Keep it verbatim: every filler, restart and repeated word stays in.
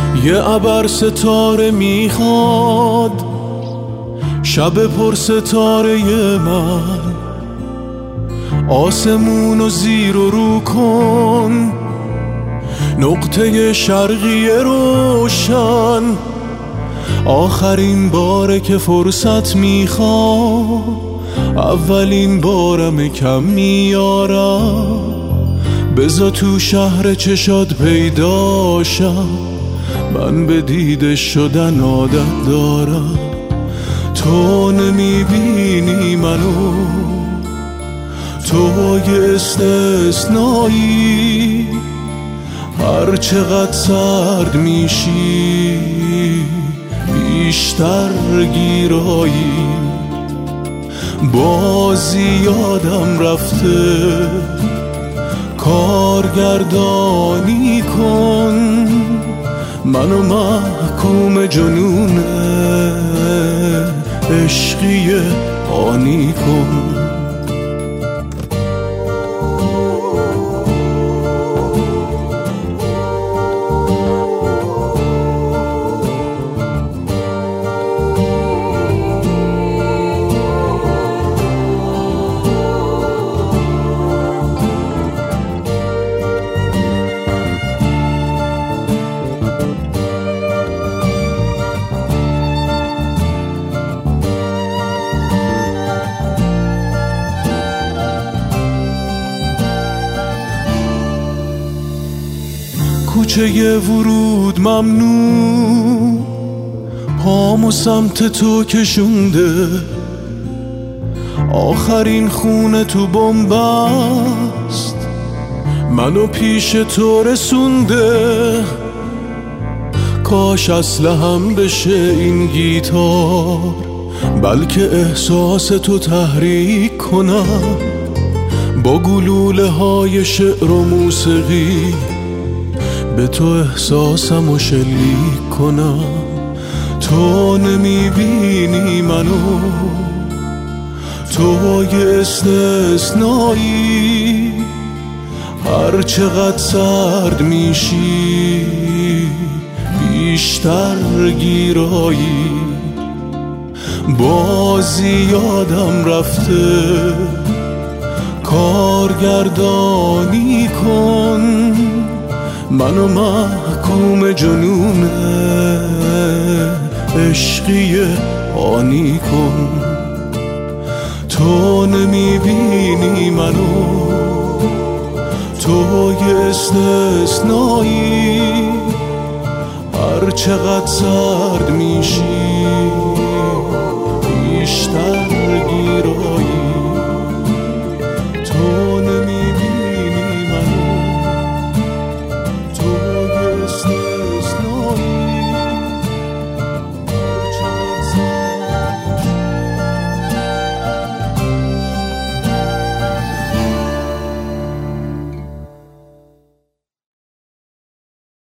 یه ابر ستاره میخواد شب پر ستاره من، آسمونو زیر و رو کن، نقطه شرقی روشن. آخرین باره که فرصت میخوام، اولین بارم کم میارم. بذار تو شهر چشات پیداشم، من به دیده شدن عادت دارم. تو نمیبینی منو، تو یه استثنایی. هر چقدر سرد میشی بیشتر گیرایی. بازی یادم رفته کارگردانی کن، منو محکوم جنون عشقی آنی کن. کوچه ی ورود ممنوع، پامو سمت تو کشونده. آخرین خونه تو بنبست، منو پیش تو رسونده. کاش اسلحه‌ام بشه این گیتار، بلکه احساس تو تحریک کنم. با گلوله های شعر و موسیقی به تو احساسمو شلیک کنم. تو نمیبینی منو، تو یه استثنایی. هر چقدر سرد میشی بیشتر گیرایی. بازی یادم رفته کارگردانی کن، منو محکوم جنون عشقی آنی کن. تو نمیبینی منو، تو یه استثنایی. هر چقدر سرد میشی